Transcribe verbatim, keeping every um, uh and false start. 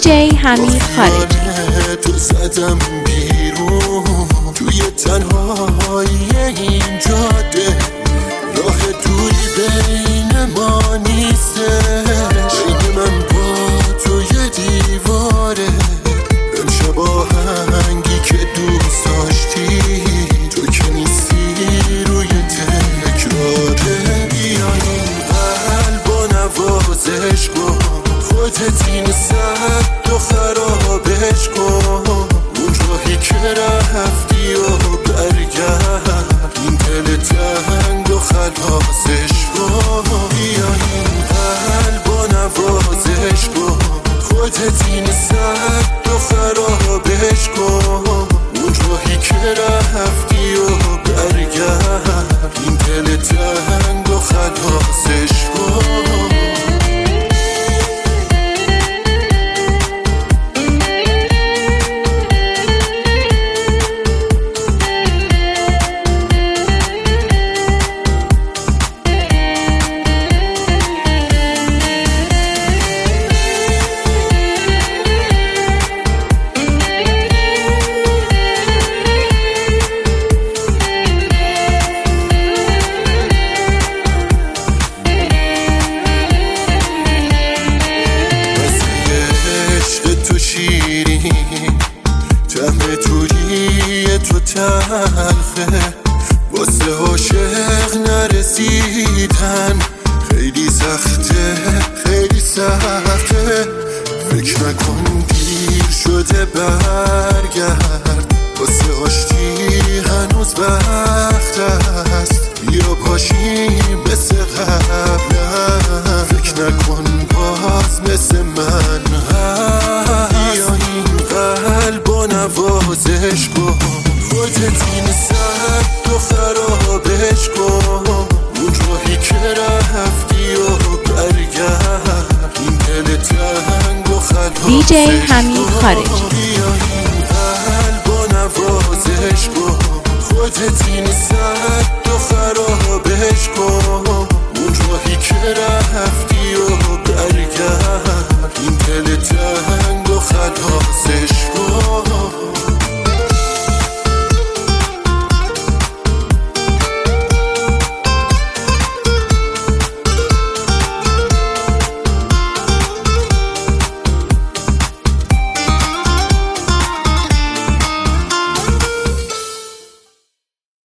جی حمید خارجی. تو زدم بیرون توی تنهایی این جاده، راه دوری بین ما نیستش، بین من با تو یه دیواره. امشب آهنگی که دوست داشتی تو که نیستی روی تکراره. بیا این قلبا نوازش کن، خودت این سد و خرابش کن، اون راهی که رفتی و برگرد، این دل تنگ و خلاصش کن. بیا این قلبا نوازش کن، خودت این سد و خرابش کن، اون راهی که رفتی و برگرد، این دل تنگ و خلاصش کن. طعم تویی تو تلخه، واسه عاشق نرسیدن خیلی سخته، خیلی سخته. فکر نکن دیر شده برگرد، واسه آشتی هنوز وقت هست، بیا پاشیم مثل قبلم، فکر نکن باز مثل من هست. بیا این قلبا نوازش کن، خودت این سد و خرابش کن، اون راهی که رفتی و برگرد، این دل تنگ و خلاصش کن. دی جی حمید خارجی. بیا این قلبا نوازش کن، خودت این سد و خرابش کن،